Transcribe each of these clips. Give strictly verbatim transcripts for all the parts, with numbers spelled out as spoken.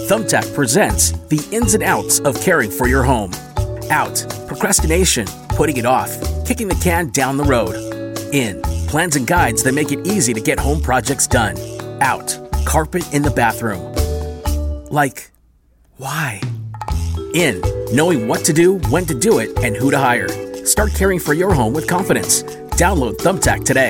Thumbtack presents the ins and outs of caring for your home. Out, procrastination, putting it off, kicking the can down the road. In, plans and guides that make it easy to get home projects done. Out, carpet in the bathroom. Like, why? In, knowing what to do, when to do it, and who to hire. Start caring for your home with confidence. Download Thumbtack today.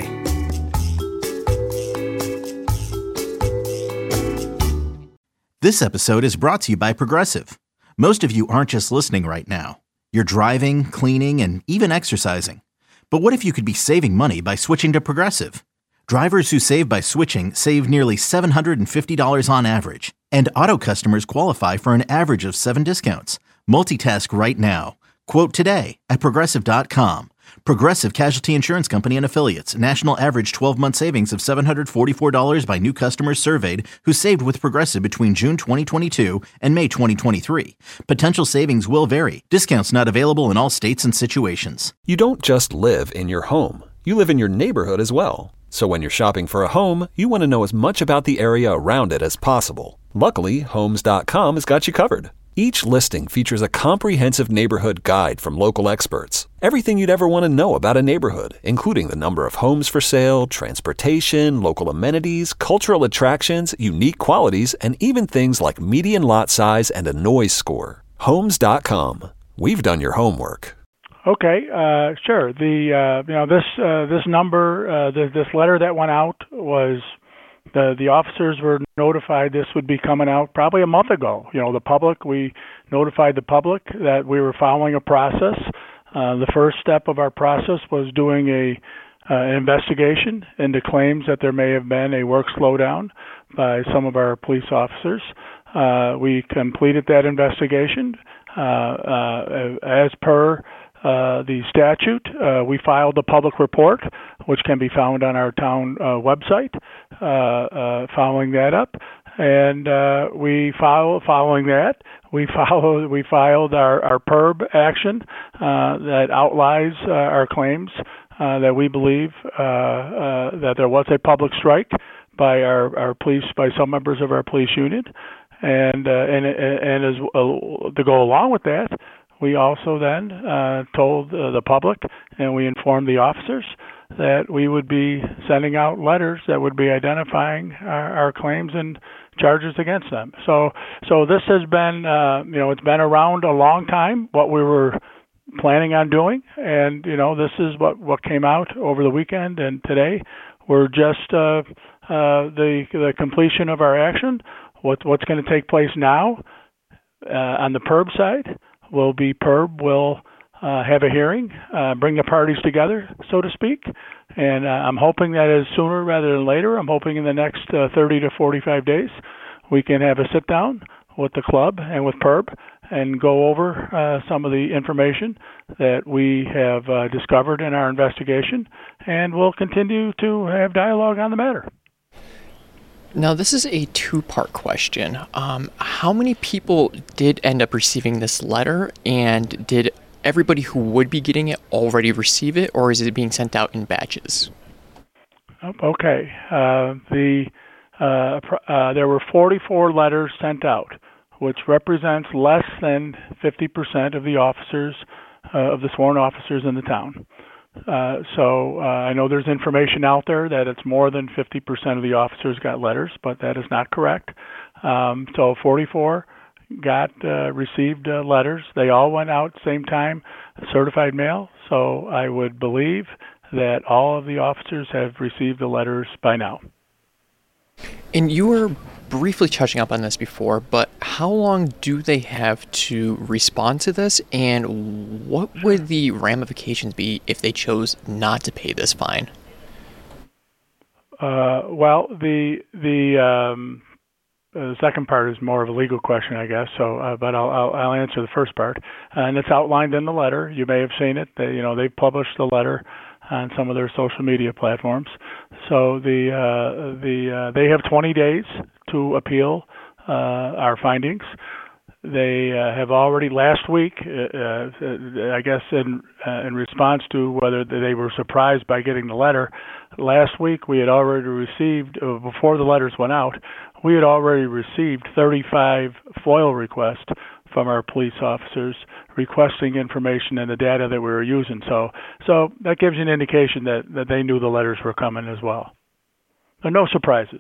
This episode is brought to you by Progressive. Most of you aren't just listening right now. You're driving, cleaning, and even exercising. But what if you could be saving money by switching to Progressive? Drivers who save by switching save nearly seven hundred fifty dollars on average. And auto customers qualify for an average of seven discounts. Multitask right now. Quote today at Progressive dot com. Progressive Casualty Insurance Company and Affiliates. National average twelve-month savings of seven hundred forty-four dollars by new customers surveyed who saved with Progressive between June twenty twenty-two and May twenty twenty-three. Potential savings will vary. Discounts not available in all states and situations. You don't just live in your home. You live in your neighborhood as well. So when you're shopping for a home, you want to know as much about the area around it as possible. Luckily, Homes dot com has got you covered. Each listing features a comprehensive neighborhood guide from local experts. Everything you'd ever want to know about a neighborhood, including the number of homes for sale, transportation, local amenities, cultural attractions, unique qualities, and even things like median lot size and a noise score. Homes dot com. We've done your homework. Okay, uh, sure. The uh, you know this uh, this number, uh, this, this letter that went out was the the officers were notified this would be coming out probably a month ago. You know, the public, we notified the public that we were following a process. Uh, the first step of our process was doing a uh, an investigation into claims that there may have been a work slowdown by some of our police officers. Uh, we completed that investigation uh, uh, as per Uh, the statute. Uh, we filed a public report, which can be found on our town uh, website, uh, uh, following that up. And uh, we follow, following that, we follow, we filed our, our P E R B action uh, that outlines uh, our claims uh, that we believe uh, uh, that there was a public strike by our, our police, by some members of our police union. And, uh, and, and as uh, to go along with that, we also then uh, told uh, the public and we informed the officers that we would be sending out letters that would be identifying our, our claims and charges against them. So, so this has been, uh, you know, it's been around a long time, what we were planning on doing. And, you know, this is what, what came out over the weekend and today. We're just uh, uh, the, the completion of our action. What, what's going to take place now uh, on the P E R B side will be P E R B will uh, have a hearing, uh, bring the parties together, so to speak. And uh, I'm hoping that is sooner rather than later. I'm hoping in the next uh, thirty to forty-five days we can have a sit down with the club and with P E R B and go over uh, some of the information that we have uh, discovered in our investigation. And we'll continue to have dialogue on the matter. Now, this is a two-part question. Um, how many people did end up receiving this letter, and did everybody who would be getting it already receive it, or is it being sent out in batches? Okay. Uh, the uh, uh, there were forty-four letters sent out, which represents less than fifty percent of the officers, uh, of the sworn officers in the town. Uh, so uh, I know there's information out there that it's more than fifty percent of the officers got letters, but that is not correct. Um, so forty-four got uh, received uh, letters. They all went out same time, certified mail. So I would believe that all of the officers have received the letters by now. And you were briefly touching up on this before, but how long do they have to respond to this, and what would the ramifications be if they chose not to pay this fine? Uh, well, the the um, uh, the second part is more of a legal question, I guess. So, uh, but I'll, I'll I'll answer the first part, and it's outlined in the letter. You may have seen it. They, you know, they've published the letter on some of their social media platforms. So the uh, the uh, they have twenty days to appeal uh, our findings. they uh, have already last week, uh, uh, I guess, in uh, in response to whether they were surprised by getting the letter. Last week we had already received, uh, before the letters went out, we had already received thirty-five FOIL requests from our police officers requesting information and the data that we were using. So, so that gives you an indication that, that they knew the letters were coming as well. So no surprises.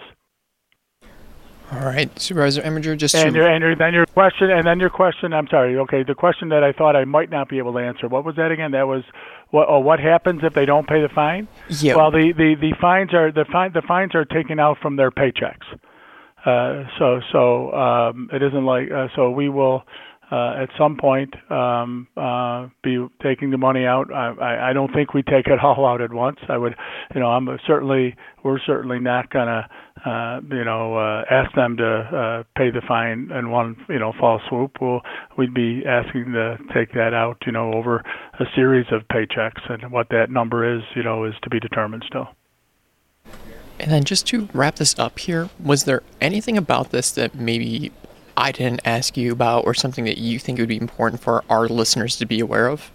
All right, Supervisor Eminger, just and, to... your, and your, then your question, and then your question. I'm sorry. Okay, the question that I thought I might not be able to answer. What was that again? That was, what? Oh, what happens if they don't pay the fine? Yeah. Well, the, the, the fines are the fine the fines are taken out from their paychecks. Uh, so so um, it isn't like uh, so we will. Uh, at some point, um, uh, be taking the money out. I, I, I don't think we take it all out at once. I would, you know, I'm certainly, we're certainly not gonna, uh, you know, uh, ask them to uh, pay the fine in one, you know, fall swoop. We'll, we'd be asking to take that out, you know, over a series of paychecks, and what that number is, you know, is to be determined still. And then just to wrap this up here, was there anything about this that maybe I didn't ask you about, or something that you think would be important for our listeners to be aware of?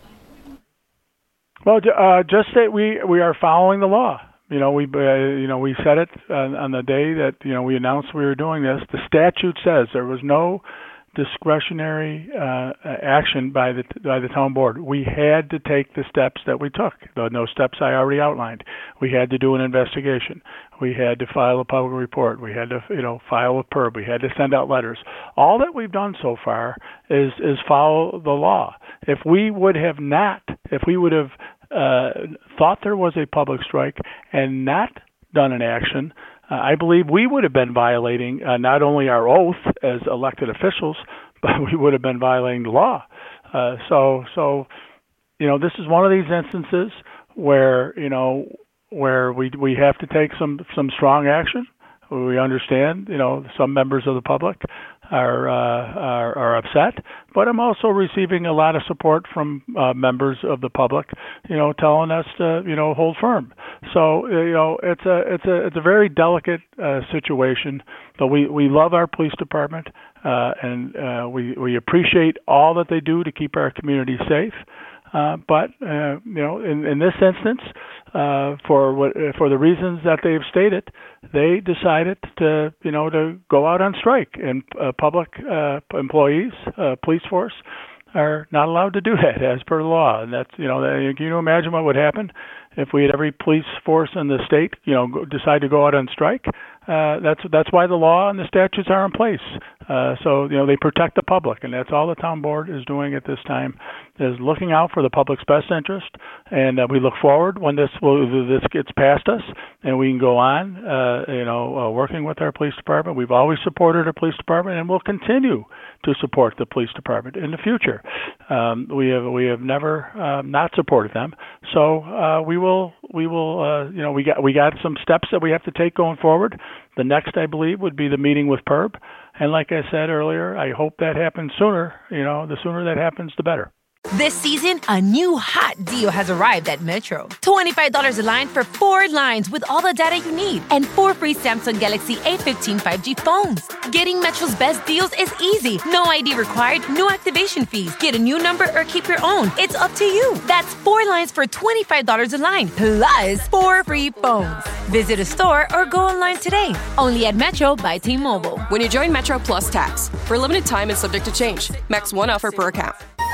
Well, uh, just that we, we are following the law. You know, we uh, you know we said it on, on the day that you know we announced we were doing this. The statute says there was no discretionary uh, action by the by the town board. We had to take the steps that we took. The steps I already outlined. We had to do an investigation. We had to file a public report. We had to you know file a P E R B. We had to send out letters. All that we've done so far is is follow the law. If we would have not, if we would have uh, thought there was a public strike and not done an action, Uh, I believe we would have been violating uh, not only our oath as elected officials, but we would have been violating the law. Uh, so, so, you know, this is one of these instances where, you know, where we we have to take some, some strong action. We understand, you know, some members of the public are, uh, are are upset, but I'm also receiving a lot of support from uh, members of the public, you know, telling us to, you know, hold firm. So, you know, it's a it's a it's a very delicate uh, situation, but we, we love our police department, uh, and uh, we we appreciate all that they do to keep our community safe. Uh, but uh, you know, in, in this instance, uh, for what for the reasons that they've stated, they decided to you know to go out on strike, and uh, public uh, employees, uh, police force, are not allowed to do that as per the law. And that's you know, can you imagine what would happen if we had every police force in the state you know go, decide to go out on strike? Uh, that's that's why the law and the statutes are in place. Uh, so you know they protect the public, and that's all the town board is doing at this time, is looking out for the public's best interest. And uh, we look forward when this will, this gets past us, and we can go on, uh, you know, uh, working with our police department. We've always supported our police department, and we'll continue to support the police department in the future. Um, we have we have never um, not supported them. So uh, we will we will uh, you know we got we got some steps that we have to take going forward. The next, I believe, would be the meeting with P E R B. And like I said earlier, I hope that happens sooner. You know, the sooner that happens, the better. This season, a new hot deal has arrived at Metro. twenty-five dollars a line for four lines with all the data you need, and four free Samsung Galaxy A fifteen five G phones. Getting Metro's best deals is easy. No I D required, no activation fees. Get a new number or keep your own. It's up to you. That's four lines for twenty-five dollars a line, plus four free phones. Visit a store or go online today. Only at Metro by T-Mobile. When you join Metro Plus Tax, for a limited time and subject to change. Max one offer per account.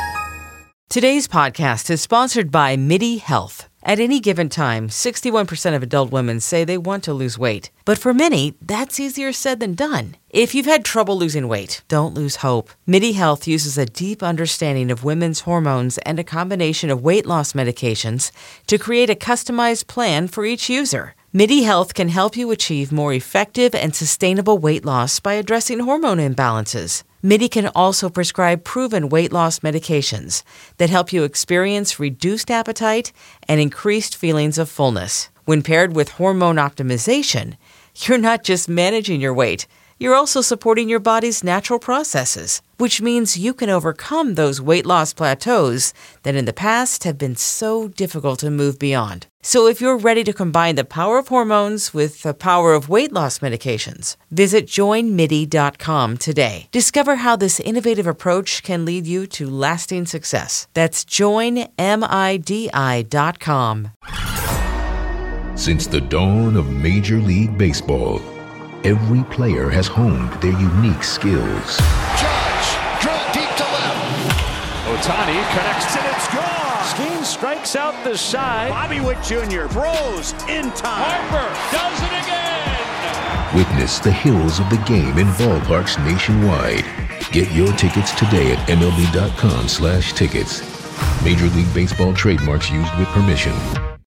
Today's podcast is sponsored by MIDI Health. At any given time, sixty-one percent of adult women say they want to lose weight. But for many, that's easier said than done. If you've had trouble losing weight, don't lose hope. MIDI Health uses a deep understanding of women's hormones and a combination of weight loss medications to create a customized plan for each user. MIDI Health can help you achieve more effective and sustainable weight loss by addressing hormone imbalances. MIDI can also prescribe proven weight loss medications that help you experience reduced appetite and increased feelings of fullness. When paired with hormone optimization, you're not just managing your weight, You're also supporting your body's natural processes, which means you can overcome those weight loss plateaus that in the past have been so difficult to move beyond. So if you're ready to combine the power of hormones with the power of weight loss medications, visit join midi dot com today. Discover how this innovative approach can lead you to lasting success. That's join midi dot com. Since the dawn of Major League Baseball, every player has honed their unique skills. Judge, drill deep to left. Ohtani connects and it's gone. Skeen strikes out the side. Bobby Witt Junior throws in time. Harper does it again. Witness the hills of the game in ballparks nationwide. Get your tickets today at M L B dot com slash tickets. Major League Baseball trademarks used with permission.